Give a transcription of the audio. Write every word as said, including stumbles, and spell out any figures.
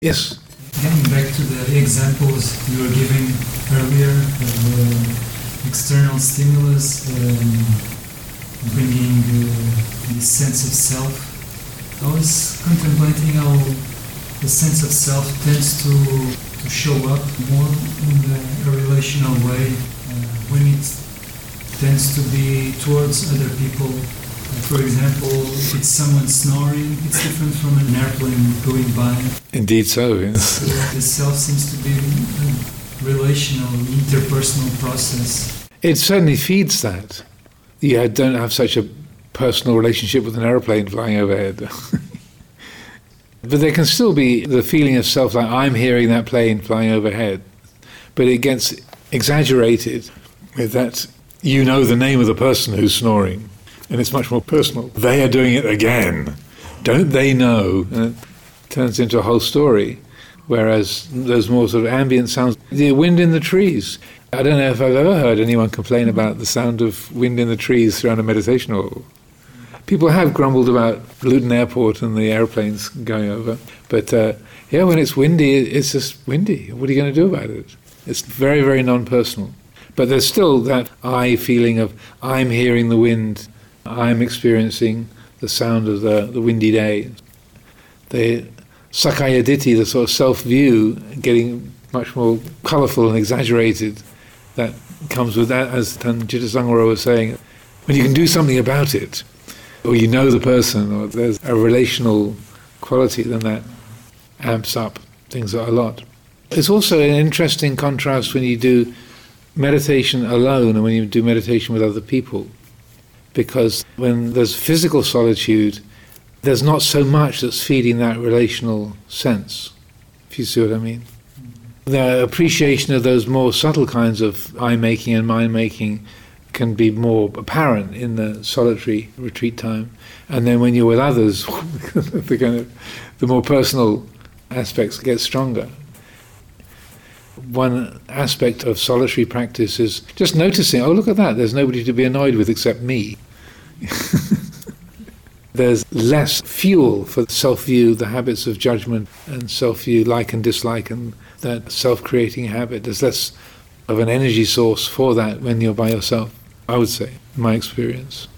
Yes. Getting back to the examples you were giving earlier of the external stimulus um, bringing uh, this sense of self, I was contemplating how the sense of self tends to, to show up more in the, a relational way uh, when it tends to be towards other people. Uh, for example, if it's someone snoring, it's different from an airplane going by. Indeed so, yes. So the self seems to be a relational, interpersonal process. It certainly feeds that. You don't have such a personal relationship with an aeroplane flying overhead. But there can still be the feeling of self, like I'm hearing that plane flying overhead. But it gets exaggerated with that, you know the name of the person who's snoring, and it's much more personal. They are doing it again. Don't they know? And it turns into a whole story. Whereas those more sort of ambient sounds, the wind in the trees. I don't know if I've ever heard anyone complain about the sound of wind in the trees throughout a meditation hall. People have grumbled about Luton Airport and the airplanes going over. But uh, yeah, when it's windy, it's just windy. What are you going to do about it? It's very, very non-personal. But there's still that I feeling of I'm hearing the wind, I'm experiencing the sound of the, the windy day. The Sakaya Ditti, the sort of self-view, getting much more colourful and exaggerated, that comes with that, as Tanjita Sangwara was saying. When you can do something about it, or you know the person, or there's a relational quality, then that amps up things a lot. It's also an interesting contrast when you do meditation alone and when you do meditation with other people, because when there's physical solitude, there's not so much that's feeding that relational sense, if you see what I mean. The appreciation of those more subtle kinds of I-making and mind-making can be more apparent in the solitary retreat time. And then when you're with others, the, kind of, the more personal aspects get stronger. One aspect of solitary practice is just noticing, oh, look at that, there's nobody to be annoyed with except me. There's less fuel for self-view, the habits of judgment and self-view, like and dislike, and that self-creating habit. There's less of an energy source for that when you're by yourself, I would say, in my experience.